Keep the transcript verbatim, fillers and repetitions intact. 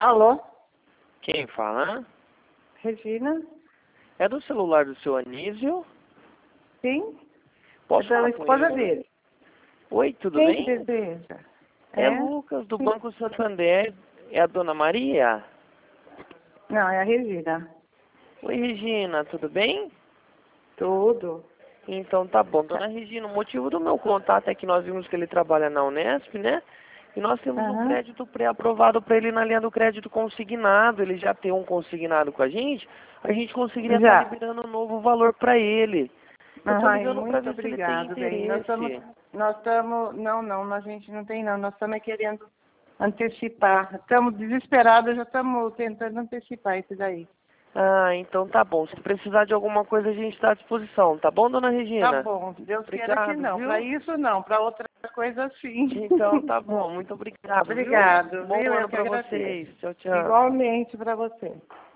Alô? Quem fala? Regina? É do celular do seu Anísio? Sim? Posso é da falar com esposa ele? dele. Oi, tudo Quem que bem? deseja? É É? Lucas, do Sim. Banco Santander. É a dona Maria? Não, é a Regina. Oi, Regina, tudo bem? Tudo. Então tá bom. Dona Regina, o motivo do meu contato é que nós vimos que ele trabalha na Unesp, né? E nós temos um Aham. crédito pré-aprovado para ele na linha do crédito consignado. Ele já tem um consignado com a gente. A gente conseguiria estar Já. liberando um novo valor para ele. Eu tô Ai, ligando para muito ver se ele tem obrigado, bem. Nós estamos, interesse. nós estamos, não, não, a gente não tem não, nós estamos querendo antecipar. Estamos desesperados, já estamos tentando antecipar isso daí. Ah, então tá bom. Se precisar de alguma coisa, a gente está à disposição. Tá bom, dona Tá Regina? bom, Deus queira que Obrigado, não. Para viu? isso não, para outra coisa sim. Então tá bom. Muito obrigado, viu? Obrigado, Bom viu? Eu ano que para agradeço. vocês. Tchau, tchau. Igualmente para você.